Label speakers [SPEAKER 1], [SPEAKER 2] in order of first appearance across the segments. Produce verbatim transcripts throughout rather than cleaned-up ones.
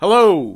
[SPEAKER 1] Hello!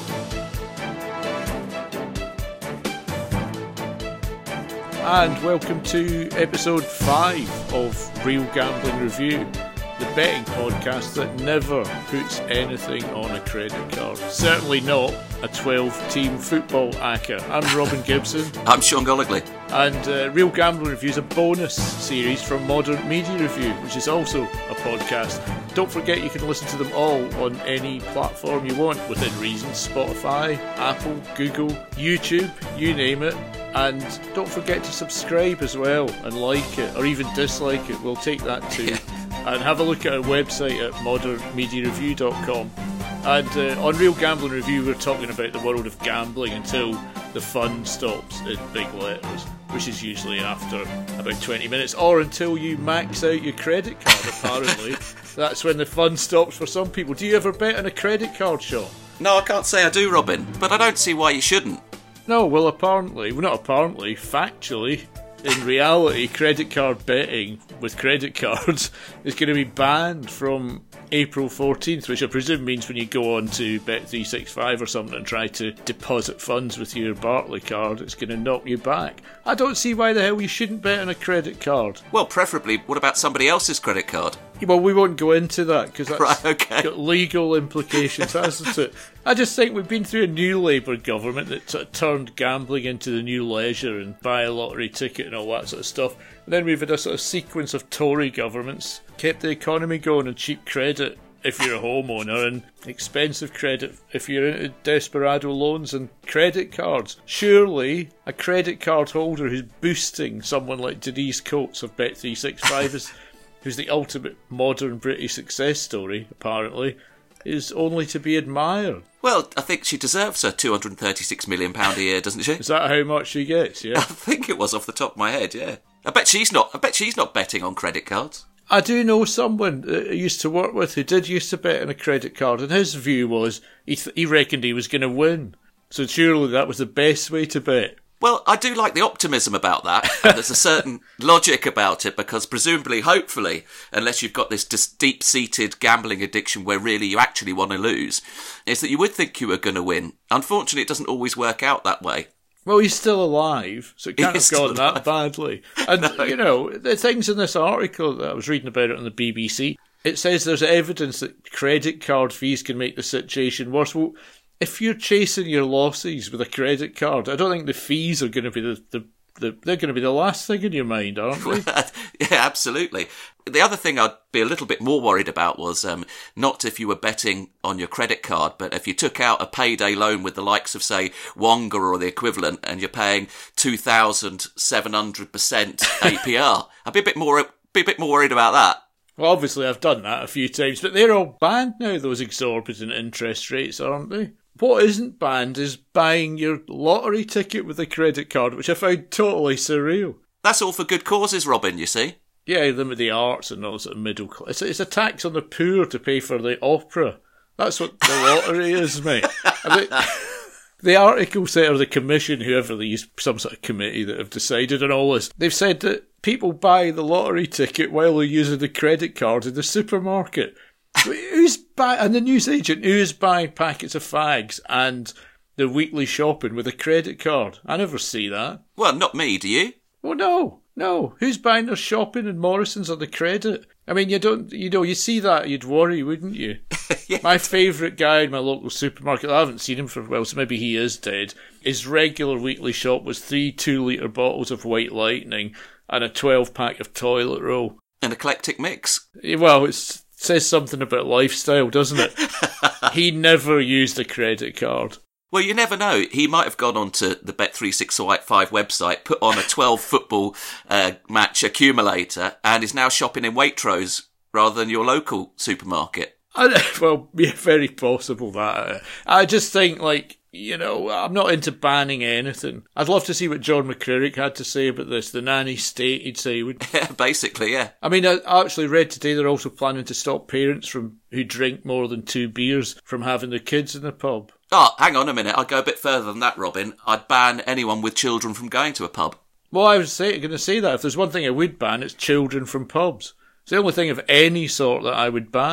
[SPEAKER 1] And welcome to episode five of Real Gambling Review, the betting podcast that never puts anything on a credit card. Certainly not a twelve-team football acca. I'm Robin Gibson.
[SPEAKER 2] I'm Sean Goligly.
[SPEAKER 1] And uh, Real Gambling Review is a bonus series from Modern Media Review, which is also a podcast. Don't forget you can listen to them all on any platform you want, within reason. Spotify, Apple, Google, YouTube, you name it. And don't forget to subscribe as well, and like it, or even dislike it. We'll take that too. And have a look at our website at modern media review dot com. And uh, on Real Gambling Review, we're talking about the world of gambling until the fun stops in big letters, which is usually after about twenty minutes, or until you max out your credit card, apparently. That's when the fun stops for some people. Do you ever bet on a credit card, Sean?
[SPEAKER 2] No, I can't say I do, Robin, but I don't see why you shouldn't.
[SPEAKER 1] No, well, apparently, well, not apparently, factually, in reality, credit card betting with credit cards is going to be banned from April fourteenth, which I presume means when you go on to Bet three sixty-five or something and try to deposit funds with your Barclay card, it's going to knock you back. I don't see why the hell you shouldn't bet on a credit card.
[SPEAKER 2] Well, preferably, what about somebody else's credit card?
[SPEAKER 1] Well, we won't go into that because that's
[SPEAKER 2] right, okay.
[SPEAKER 1] got legal implications, hasn't it? I just think we've been through a new Labour government that sort of turned gambling into the new leisure and buy a lottery ticket and all that sort of stuff. And then we've had a sort of sequence of Tory governments, kept the economy going, and cheap credit if you're a homeowner, and expensive credit if you're into desperado loans and credit cards. Surely a credit card holder who's boosting someone like Denise Coates of Bet three sixty-five is... who's the ultimate modern British success story, apparently, is only to be admired.
[SPEAKER 2] Well, I think she deserves her two hundred thirty-six million pounds a year, doesn't she?
[SPEAKER 1] Is that how much she gets, yeah?
[SPEAKER 2] I think it was off the top of my head, yeah. I bet she's not I bet she's not betting on credit cards.
[SPEAKER 1] I do know someone that I used to work with who did used to bet on a credit card, and his view was he, th- he reckoned he was going to win. So surely that was the best way to bet.
[SPEAKER 2] Well, I do like the optimism about that, and there's a certain logic about it, because presumably, hopefully, unless you've got this just deep-seated gambling addiction where really you actually want to lose, is that you would think you were going to win. Unfortunately, it doesn't always work out that way.
[SPEAKER 1] Well, he's still alive, so it can't
[SPEAKER 2] He is
[SPEAKER 1] have gone
[SPEAKER 2] still
[SPEAKER 1] that badly. And,
[SPEAKER 2] No.
[SPEAKER 1] you know, the things in this article that I was reading about it on the B B C, it says there's evidence that credit card fees can make the situation worse. Well, if you're chasing your losses with a credit card, I don't think the fees are going to be the, the, the they're going to be the last thing in your mind, aren't they?
[SPEAKER 2] Yeah, absolutely. The other thing I'd be a little bit more worried about was um, not if you were betting on your credit card, but if you took out a payday loan with the likes of, say, Wonga or the equivalent, and you're paying two thousand seven hundred percent A P R. I'd be a bit more be a bit more worried about that.
[SPEAKER 1] Well, obviously I've done that a few times, but they're all banned now, those exorbitant interest rates, aren't they? What isn't banned is buying your lottery ticket with a credit card, which I found totally surreal.
[SPEAKER 2] That's all for good causes, Robin, you see.
[SPEAKER 1] Yeah, them with the arts and all sort of middle class. It's, it's a tax on the poor to pay for the opera. That's what the lottery is, mate. I mean, the article said, or the commission, whoever they use, some sort of committee that have decided on all this, they've said that people buy the lottery ticket while they're using the credit card in the supermarket. Who's buy and the newsagent who's buying packets of fags and the weekly shopping with a credit card? I never see that.
[SPEAKER 2] Well, not me, do you?
[SPEAKER 1] Well, no, no. Who's buying their shopping in Morrison's on the credit? I mean, you don't, you know, you see that, you'd worry, wouldn't you?
[SPEAKER 2] Yeah.
[SPEAKER 1] My favourite guy in my local supermarket, I haven't seen him for a while, so maybe he is dead. His regular weekly shop was three two-litre bottles of White Lightning and a twelve-pack of toilet roll.
[SPEAKER 2] An eclectic mix.
[SPEAKER 1] Well, it's... says something about lifestyle, doesn't it? He never used a credit card.
[SPEAKER 2] Well, you never know. He might have gone onto the Bet three sixty-five website, put on a twelve football uh, match accumulator, and is now shopping in Waitrose rather than your local supermarket.
[SPEAKER 1] I, well, yeah, very possible that. I just think, like, you know, I'm not into banning anything. I'd love to see what John McCririck had to say about this. The nanny state, he'd say. Would.
[SPEAKER 2] Yeah, basically, yeah.
[SPEAKER 1] I mean, I actually read today they're also planning to stop parents from who drink more than two beers from having their kids in the pub.
[SPEAKER 2] Oh, hang on a minute. I'd go a bit further than that, Robin. I'd ban anyone with children from going to a pub.
[SPEAKER 1] Well, I was say, going to say that. If there's one thing I would ban, it's children from pubs. It's the only thing of any sort that I would ban.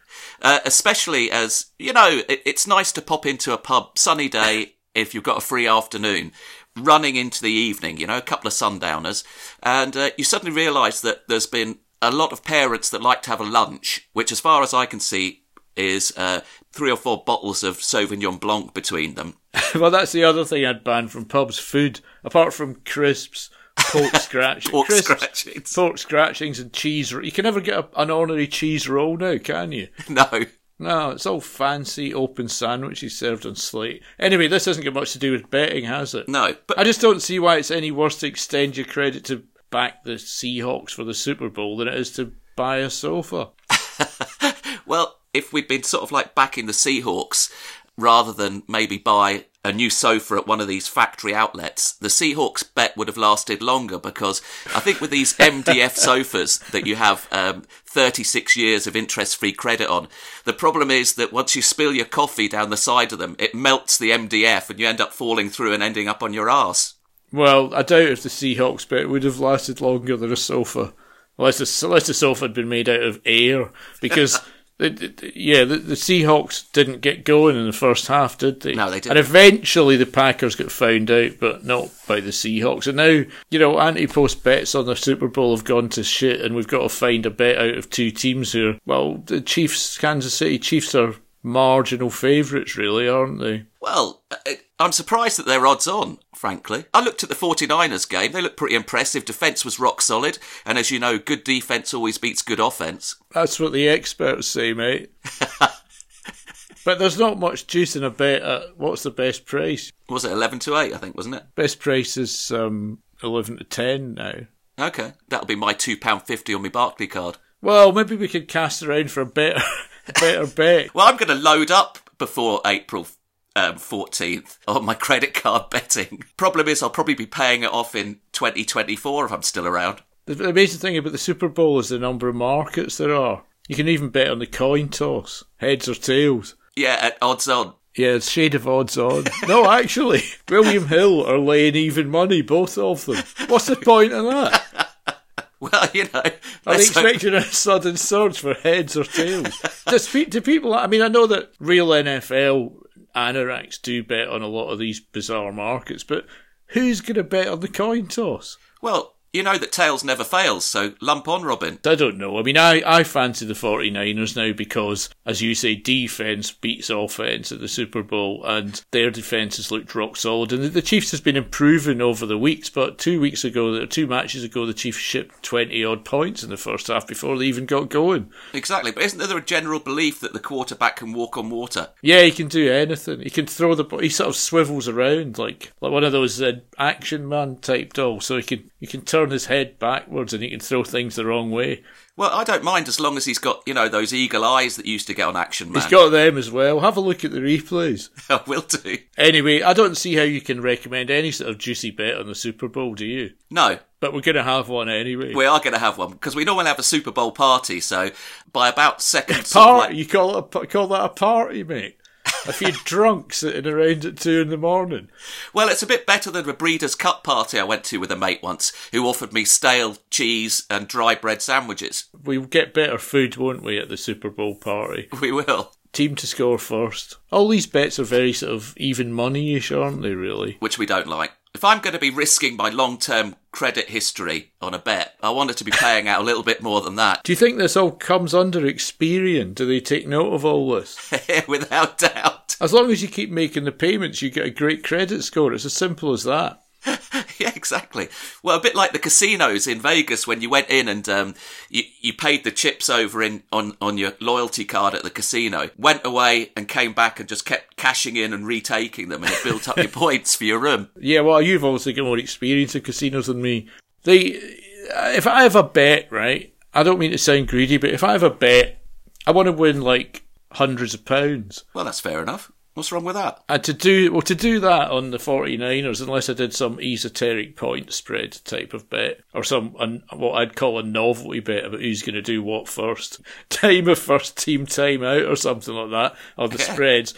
[SPEAKER 2] Uh, especially as, you know, it, it's nice to pop into a pub, sunny day, if you've got a free afternoon, running into the evening, you know, a couple of sundowners, and uh, you suddenly realise that there's been a lot of parents that like to have a lunch, which, as far as I can see, is uh, three or four bottles of Sauvignon Blanc between them.
[SPEAKER 1] Well, that's the other thing I'd ban from pubs: food, apart from crisps, pork scratchings,
[SPEAKER 2] pork
[SPEAKER 1] crisps,
[SPEAKER 2] scratchings,
[SPEAKER 1] pork scratchings, and cheese. You can never get a, an ordinary cheese roll now, can you?
[SPEAKER 2] No.
[SPEAKER 1] No, it's all fancy open sandwiches served on slate. Anyway, this hasn't got much to do with betting, has it?
[SPEAKER 2] No, but
[SPEAKER 1] I just don't see why it's any worse to extend your credit to back the Seahawks for the Super Bowl than it is to buy a sofa.
[SPEAKER 2] Well, if we'd been sort of like backing the Seahawks rather than maybe buy a new sofa at one of these factory outlets, the Seahawks bet would have lasted longer, because I think with these M D F sofas that you have um, thirty-six years of interest-free credit on, the problem is that once you spill your coffee down the side of them, it melts the M D F and you end up falling through and ending up on your arse.
[SPEAKER 1] Well, I doubt if the Seahawks bet would have lasted longer than a sofa. Unless the, unless the sofa had been made out of air, because... Yeah, the, the Seahawks didn't get going in the first half, did they?
[SPEAKER 2] No, they didn't.
[SPEAKER 1] And eventually the Packers got found out, but not by the Seahawks. And now, you know, anti-post bets on the Super Bowl have gone to shit, and we've got to find a bet out of two teams here. Well, the Chiefs, Kansas City Chiefs are marginal favourites, really, aren't they?
[SPEAKER 2] Well, I'm surprised that they're odds on, frankly. I looked at the forty-niners game. They looked pretty impressive. Defence was rock solid. And as you know, good defence always beats good offence.
[SPEAKER 1] That's what the experts say, mate. But there's not much juice in a bet at, what's the best price?
[SPEAKER 2] Was it eleven to eight, I think, wasn't it?
[SPEAKER 1] Best price is um, eleven to ten now.
[SPEAKER 2] Okay. That'll be my two pounds fifty on my Barclay card.
[SPEAKER 1] Well, maybe we could cast around for a better, better bet.
[SPEAKER 2] Well, I'm going to load up before April um, fourteenth on my credit card betting. Problem is, I'll probably be paying it off in twenty twenty-four if I'm still around.
[SPEAKER 1] The amazing thing about the Super Bowl is the number of markets there are. You can even bet on the coin toss, heads or tails.
[SPEAKER 2] Yeah, at odds on.
[SPEAKER 1] Yeah, it's shade of odds on. No, actually, William Hill are laying even money, both of them. What's the point of that?
[SPEAKER 2] Well, you know,
[SPEAKER 1] are they expecting a sudden surge for heads or tails? Does, do people? I mean, I know that real N F L anoraks do bet on a lot of these bizarre markets, but who's going to bet on the coin toss?
[SPEAKER 2] Well, you know that tails never fails, so lump on, Robin.
[SPEAKER 1] I don't know. I mean, I, I fancy the forty-niners now because, as you say, defence beats offence at the Super Bowl, and their defence has looked rock solid. And the Chiefs has been improving over the weeks, but two weeks ago, two matches ago, the Chiefs shipped twenty-odd points in the first half before they even got going.
[SPEAKER 2] Exactly, but isn't there a general belief that the quarterback can walk on water?
[SPEAKER 1] Yeah, he can do anything. He can throw the ball. He sort of swivels around like like one of those uh, Action Man type dolls, so he can he can turn his head backwards and he can throw things the wrong way.
[SPEAKER 2] Well, I don't mind as long as he's got, you know, those eagle eyes that you used to get on Action Man.
[SPEAKER 1] He's got them as well. Have a look at the replays.
[SPEAKER 2] I will do.
[SPEAKER 1] Anyway, I don't see how you can recommend any sort of juicy bet on the Super Bowl, do you?
[SPEAKER 2] No.
[SPEAKER 1] But we're going to have one anyway.
[SPEAKER 2] We are going to have one, because we normally have a Super Bowl party, so by about second...
[SPEAKER 1] Party?
[SPEAKER 2] Like...
[SPEAKER 1] You call, it a, call that a party, mate? A few drunk sitting around at two in the morning.
[SPEAKER 2] Well, it's a bit better than the Breeders' Cup party I went to with a mate once, who offered me stale cheese and dry bread sandwiches.
[SPEAKER 1] We'll get better food, won't we, at the Super Bowl party?
[SPEAKER 2] We will.
[SPEAKER 1] Team to score first. All these bets are very sort of even money-ish, aren't they, really?
[SPEAKER 2] Which we don't like. If I'm going to be risking my long-term credit history on a bet, I want it to be paying out a little bit more than that.
[SPEAKER 1] Do you think this all comes under Experian? Do they take note of all this?
[SPEAKER 2] Without doubt.
[SPEAKER 1] As long as you keep making the payments, you get a great credit score. It's as simple as that.
[SPEAKER 2] Yeah, exactly. Well, a bit like the casinos in Vegas when you went in and um, you, you paid the chips over in on, on your loyalty card at the casino, went away and came back and just kept cashing in and retaking them, and it built up your points for your room.
[SPEAKER 1] Yeah, well, you've obviously got more experience in casinos than me. They, if I have a bet, right, I don't mean to sound greedy, but if I have a bet, I want to win like hundreds of pounds.
[SPEAKER 2] Well, that's fair enough. What's wrong with that?
[SPEAKER 1] And to do well to do that on the forty-niners, unless I did some esoteric point spread type of bet, or some an, what I'd call a novelty bet about who's going to do what first, time of first team time out or something like that, or the spreads,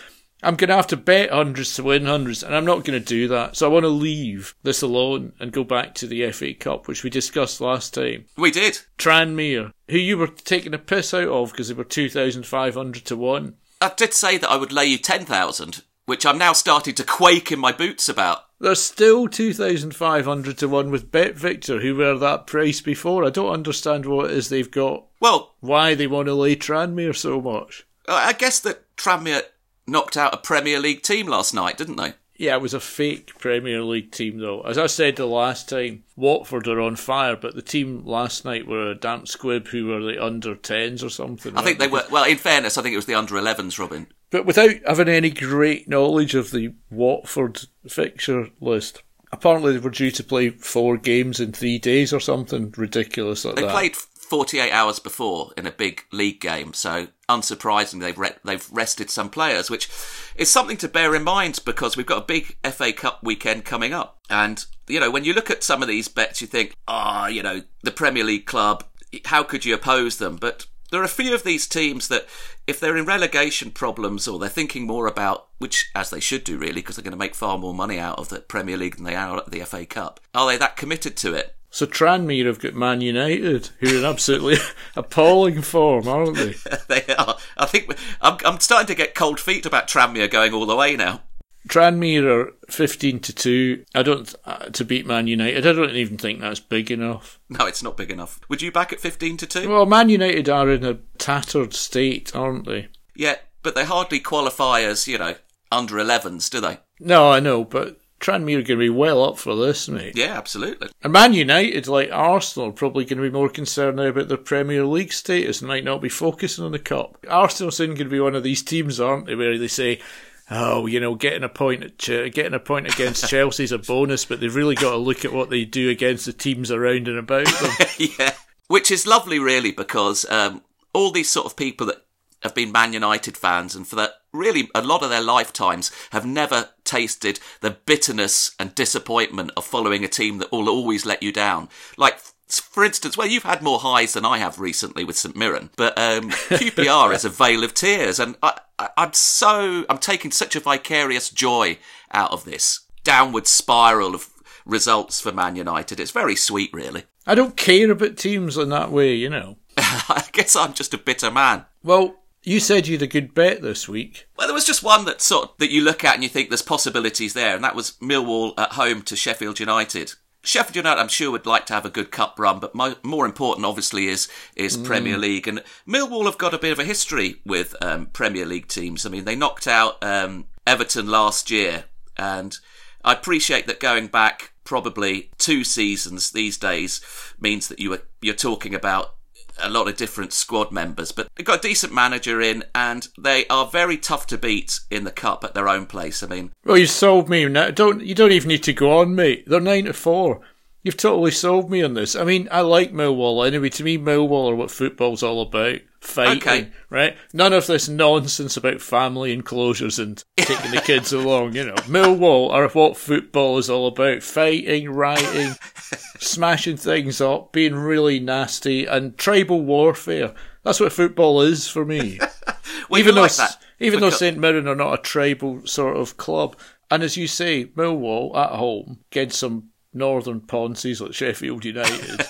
[SPEAKER 1] I'm going to have to bet hundreds to win hundreds, and I'm not going to do that. So I want to leave this alone and go back to the F A Cup, which we discussed last time.
[SPEAKER 2] We did.
[SPEAKER 1] Tranmere, who you were taking a piss out of because they were two thousand five hundred to one.
[SPEAKER 2] I did say that I would lay you ten thousand, which I'm now starting to quake in my boots about.
[SPEAKER 1] They're still two thousand five hundred to one with BetVictor, who were that price before. I don't understand what it is they've got.
[SPEAKER 2] Well,
[SPEAKER 1] why they want to lay Tranmere so much.
[SPEAKER 2] I guess that Tranmere knocked out a Premier League team last night, didn't they?
[SPEAKER 1] Yeah, it was a fake Premier League team, though. As I said the last time, Watford are on fire, but the team last night were a damp squib who were the under tens or something.
[SPEAKER 2] I think they were, well, in fairness, I think it was the under elevens, Robin.
[SPEAKER 1] But without having any great knowledge of the Watford fixture list, apparently they were due to play four games in three days or something ridiculous like
[SPEAKER 2] they
[SPEAKER 1] that.
[SPEAKER 2] They played forty-eight hours before in a big league game, so unsurprisingly they've re- they've rested some players, which is something to bear in mind because we've got a big F A Cup weekend coming up. And, you know, when you look at some of these bets, you think, ah, oh, you know, the Premier League club, how could you oppose them? But there are a few of these teams that, if they're in relegation problems or they're thinking more about, which as they should do really, because they're going to make far more money out of the Premier League than they are at the F A Cup, are they that committed to it?
[SPEAKER 1] So Tranmere have got Man United, who are in absolutely appalling form, aren't they?
[SPEAKER 2] They are. I think I'm, I'm starting to get cold feet about Tranmere going all the way now.
[SPEAKER 1] Tranmere are fifteen to two. I don't uh, to beat Man United. I don't even think that's big enough.
[SPEAKER 2] No, it's not big enough. Would you back at fifteen to two?
[SPEAKER 1] Well, Man United are in a tattered state, aren't they?
[SPEAKER 2] Yeah, but they hardly qualify as, you know, under elevens, do they?
[SPEAKER 1] No, I know, but Tranmere are going to be well up for this, mate.
[SPEAKER 2] Yeah, absolutely.
[SPEAKER 1] And Man United, like Arsenal, are probably going to be more concerned now about their Premier League status and might not be focusing on the Cup. Arsenal's soon going to be one of these teams, aren't they, where they say, oh, you know, getting a point at Ch- getting a point against Chelsea's a bonus, but they've really got to look at what they do against the teams around and about them.
[SPEAKER 2] Yeah, which is lovely, really, because um, all these sort of people that have been Man United fans and for that really a lot of their lifetimes have never tasted the bitterness and disappointment of following a team that will always let you down. Like, for instance, well, you've had more highs than I have recently with St Mirren, but um, Q P R is a veil of tears, and I, I, I'm so I'm taking such a vicarious joy out of this downward spiral of results for Man United. It's very sweet, really.
[SPEAKER 1] I don't care about teams in that way, you know.
[SPEAKER 2] I guess I'm just a bitter man.
[SPEAKER 1] Well, you said you had a good bet this week.
[SPEAKER 2] Well, there was just one that sort of, that you look at and you think there's possibilities there, and that was Millwall at home to Sheffield United. Sheffield United, I'm sure, would like to have a good cup run, but mo- more important, obviously, is is mm. Premier League. And Millwall have got a bit of a history with um, Premier League teams. I mean, they knocked out um, Everton last year, and I appreciate that going back probably two seasons these days means that you were you're talking about a lot of different squad members, but they've got a decent manager in, and they are very tough to beat in the cup at their own place. I mean,
[SPEAKER 1] well, you sold me. Don't you don't even need to go on, mate. They're nine to four. You've totally sold me on this. I mean, I like Millwall anyway. To me, Millwall are what football's all about. Fighting, okay. Right? None of this nonsense about family enclosures and taking the kids along, you know. Millwall are what football is all about. Fighting, rioting, smashing things up, being really nasty, and tribal warfare. That's what football is for me.
[SPEAKER 2] Well,
[SPEAKER 1] even though,
[SPEAKER 2] like that,
[SPEAKER 1] even
[SPEAKER 2] because...
[SPEAKER 1] though Saint Mirren are not a tribal sort of club. And as you say, Millwall at home against some northern ponces like Sheffield United.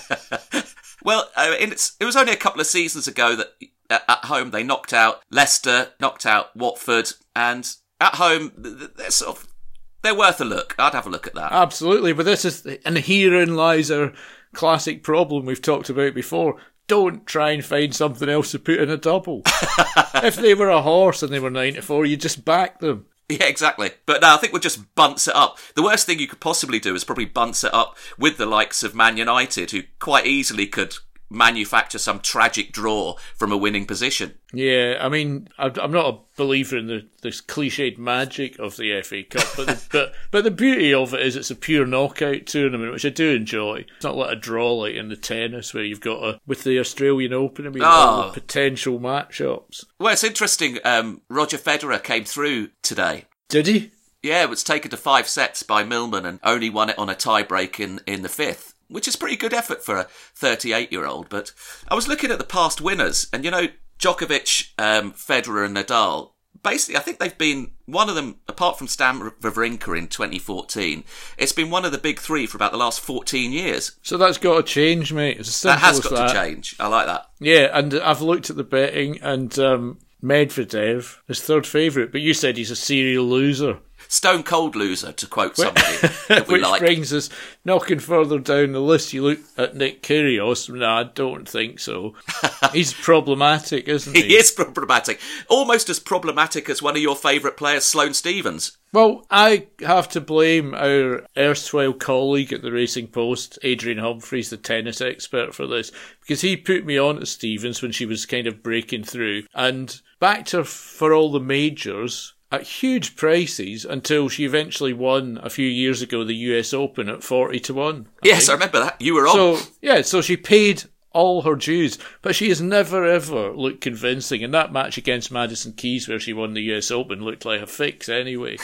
[SPEAKER 2] Well, uh, it's, it was only a couple of seasons ago that uh, at home they knocked out Leicester, knocked out Watford, and at home they're sort of they're worth a look. I'd have a look at that.
[SPEAKER 1] Absolutely, but this is and herein lies our classic problem we've talked about before. Don't try and find something else to put in a double. If they were a horse and they were nine to four, you just back them.
[SPEAKER 2] Yeah, exactly. But no, I think we'll just bunce it up. The worst thing you could possibly do is probably bunce it up with the likes of Man United, who quite easily could manufacture some tragic draw from a winning position.
[SPEAKER 1] Yeah, I mean, I'm not a believer in the this cliched magic of the F A Cup, but the, but but the beauty of it is it's a pure knockout tournament, which I do enjoy. It's not like a draw like in the tennis where you've got a with the Australian Open. I mean, oh. all the potential matchups.
[SPEAKER 2] Well, it's interesting. Um, Roger Federer came through today.
[SPEAKER 1] Did he?
[SPEAKER 2] Yeah, it was taken to five sets by Millman and only won it on a tie-break in, in the fifth, which is pretty good effort for a thirty-eight-year-old. But I was looking at the past winners, and, you know, Djokovic, um, Federer and Nadal, basically, I think they've been one of them, apart from Stan Wawrinka in twenty fourteen, it's been one of the big three for about the last fourteen years.
[SPEAKER 1] So that's got to change, mate. It's as simple
[SPEAKER 2] that has
[SPEAKER 1] as
[SPEAKER 2] got
[SPEAKER 1] that.
[SPEAKER 2] to change. I like that.
[SPEAKER 1] Yeah, and I've looked at the betting, and um, Medvedev is third favourite, but you said he's a serial loser.
[SPEAKER 2] Stone cold loser, to quote somebody that we
[SPEAKER 1] Which
[SPEAKER 2] like.
[SPEAKER 1] brings us knocking further down the list. You look at Nick Kyrgios. No, I don't think so. He's problematic, isn't he?
[SPEAKER 2] He is problematic. Almost as problematic as one of your favourite players, Sloane Stephens.
[SPEAKER 1] Well, I have to blame our erstwhile colleague at the Racing Post, Adrian Humphreys, the tennis expert, for this, because he put me on to Stephens when she was kind of breaking through and backed her for all the majors at huge prices until she eventually won a few years ago the U S Open at forty to one. I
[SPEAKER 2] yes,
[SPEAKER 1] think.
[SPEAKER 2] I remember that. You were on.
[SPEAKER 1] So, yeah, so she paid all her dues, but she has never ever looked convincing. And that match against Madison Keys where she won the U S Open looked like a fix anyway.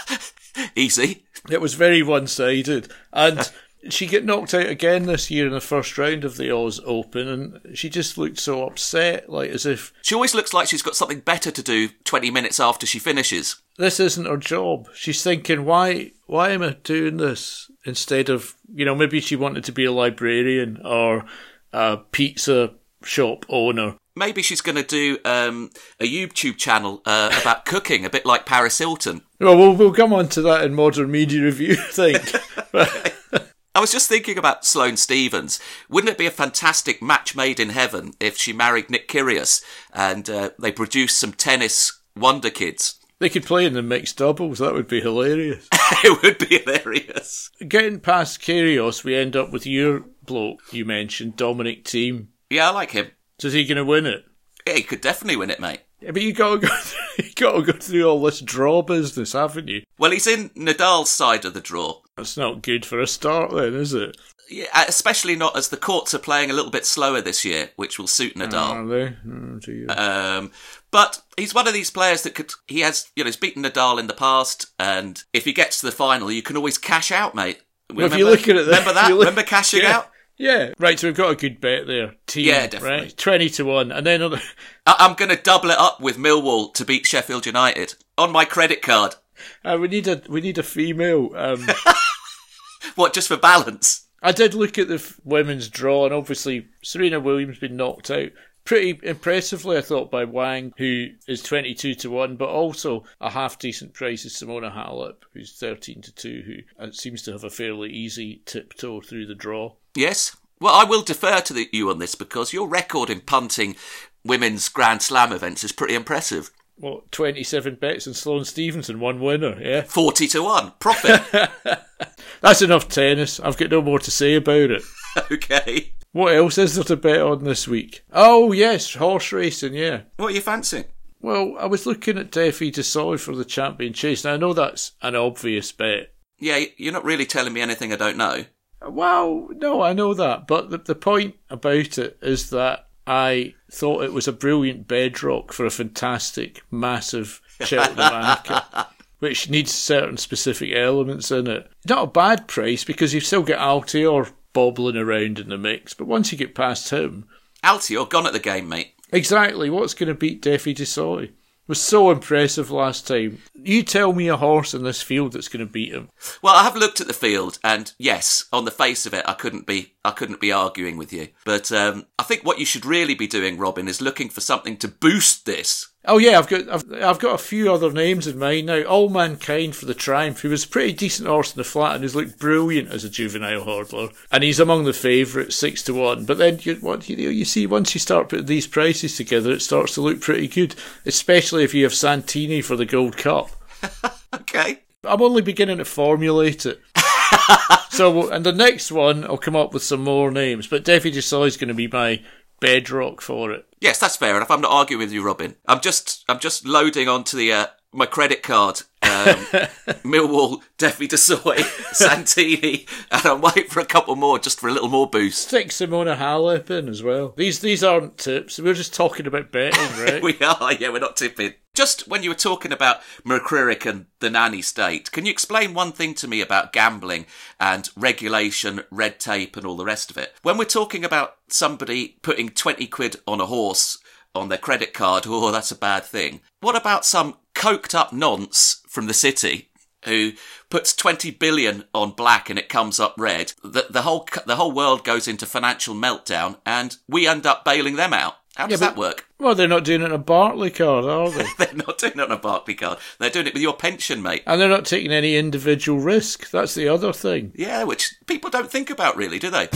[SPEAKER 2] Easy.
[SPEAKER 1] It was very one-sided. And she got knocked out again this year in the first round of the Oz Open, and she just looked so upset, like as if
[SPEAKER 2] She always looks like she's got something better to do twenty minutes after she finishes.
[SPEAKER 1] this isn't her job. She's thinking, why why am I doing this? Instead of, you know, maybe she wanted to be a librarian or a pizza shop owner.
[SPEAKER 2] Maybe she's going to do um, a YouTube channel uh, about cooking, a bit like Paris Hilton.
[SPEAKER 1] Well, we'll, we'll come on to that in Modern Media Review, I think. But
[SPEAKER 2] I was just thinking about Sloane Stephens. Wouldn't it be a fantastic match made in heaven if she married Nick Kyrgios and uh, they produced some tennis wonder kids?
[SPEAKER 1] they could play in the mixed doubles. That would be hilarious.
[SPEAKER 2] It would be hilarious.
[SPEAKER 1] Getting past Kyrgios, we end up with your bloke you mentioned, Dominic Thiem.
[SPEAKER 2] Yeah, I like him.
[SPEAKER 1] So is he going to win it?
[SPEAKER 2] Yeah, he could definitely win it, mate.
[SPEAKER 1] Yeah, but you got to go. Through, you got to go through all this draw business, haven't you?
[SPEAKER 2] Well, he's in Nadal's side of the draw.
[SPEAKER 1] That's not good for a start, then, is it?
[SPEAKER 2] Yeah, especially not as the courts are playing a little bit slower this year, which will suit Nadal.
[SPEAKER 1] Are they? Oh, dear.
[SPEAKER 2] Um, but he's one of these players that could. He has, you know, he's beaten Nadal in the past, and if he gets to the final, you can always cash out, mate.
[SPEAKER 1] Well, if you look at it,
[SPEAKER 2] remember that?
[SPEAKER 1] look,
[SPEAKER 2] remember cashing
[SPEAKER 1] yeah.
[SPEAKER 2] out?
[SPEAKER 1] Yeah, right, so we've got a good bet there. Team,
[SPEAKER 2] Yeah, definitely.
[SPEAKER 1] Right? twenty to one. And then other...
[SPEAKER 2] I- I'm going to double it up with Millwall to beat Sheffield United on my credit card.
[SPEAKER 1] Uh, we need a we need a female. Um,
[SPEAKER 2] What, just for balance?
[SPEAKER 1] I did look at the f- women's draw, and obviously Serena Williams been knocked out pretty impressively, I thought, by Wang, who is twenty-two to one, but also a half decent price is Simona Halep, who's thirteen to two, who uh, seems to have a fairly easy tiptoe through the draw.
[SPEAKER 2] Yes. Well, I will defer to the, you on this because your record in punting women's Grand Slam events is pretty impressive.
[SPEAKER 1] What, twenty-seven bets and Sloane Stephens and one winner, yeah?
[SPEAKER 2] forty to one. Profit.
[SPEAKER 1] That's enough tennis. I've got no more to say about it.
[SPEAKER 2] Okay.
[SPEAKER 1] What else is there to bet on this week? Oh, yes, horse racing, yeah.
[SPEAKER 2] What are you fancying?
[SPEAKER 1] Well, I was looking at Defi Desoy for the Champion Chase, and I know that's an obvious bet.
[SPEAKER 2] Yeah, you're not really telling me anything I don't know.
[SPEAKER 1] Well, no, I know that, but the, the point about it is that I thought it was a brilliant bedrock for a fantastic, massive Cheltenham anchor, which needs certain specific elements in it. Not a bad price, because you've still got Altior bobbling around in the mix, but once you get past him...
[SPEAKER 2] Altior, gone at the game, mate.
[SPEAKER 1] Exactly, what's going to beat Defi Desoy? Was so impressive last time. You tell me a horse in this field that's going to beat him.
[SPEAKER 2] Well, I have looked at the field, and yes, on the face of it, I couldn't be, I couldn't be arguing with you. But um, I think what you should really be doing, Robin, is looking for something to boost this.
[SPEAKER 1] Oh yeah, I've got I've, I've got a few other names in mind now. All Mankind for the Triumph. He was a pretty decent horse in the flat, and he's looked brilliant as a juvenile hurdler. And he's among the favourites, six to one. But then you, what you, you see, once you start putting these prices together, it starts to look pretty good. Especially if you have Santini for the Gold Cup.
[SPEAKER 2] Okay.
[SPEAKER 1] I'm only beginning to formulate it. So, and the next one, I'll come up with some more names. But Defi Desoy is going to be my bedrock for it.
[SPEAKER 2] Yes, that's fair enough. I'm not arguing with you, Robin. I'm just, I'm just loading onto the uh, my credit card. Um, Millwall, Defi Desoy, Santini, and I'm waiting for a couple more just for a little more boost.
[SPEAKER 1] Stick Simona Halep in as well. These these aren't tips. We're just talking about betting, right?
[SPEAKER 2] We are, yeah, we're not tipping. Just when you were talking about McCririck and the nanny state, can you explain one thing to me about gambling and regulation, red tape and all the rest of it? When we're talking about somebody putting twenty quid on a horse on their credit card, oh, that's a bad thing. What about some coked up nonce from the city who puts twenty billion on black and it comes up red. The, the whole the whole world goes into financial meltdown, and we end up bailing them out. How does
[SPEAKER 1] yeah,
[SPEAKER 2] that work?
[SPEAKER 1] Well, they're not doing it on a Barclay card, are they?
[SPEAKER 2] They're not doing it on a Barclay card. They're doing it with your pension, mate.
[SPEAKER 1] And they're not taking any individual risk. That's the other thing.
[SPEAKER 2] Yeah, which people don't think about really, do they?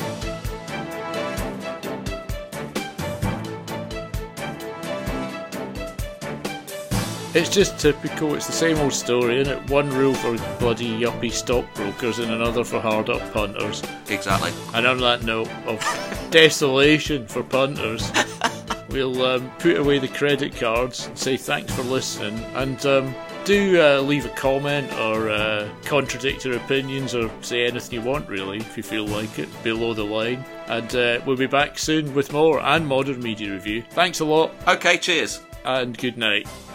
[SPEAKER 1] It's just typical. It's the same old story, isn't it? One rule for bloody yuppie stockbrokers and another for hard-up punters.
[SPEAKER 2] Exactly.
[SPEAKER 1] And on that note of desolation for punters, we'll um, put away the credit cards and say thanks for listening. And um, do uh, leave a comment or uh, contradict your opinions or say anything you want, really, if you feel like it, below the line. And uh, we'll be back soon with more and Modern Media Review. Thanks a lot.
[SPEAKER 2] Okay, cheers.
[SPEAKER 1] And good night.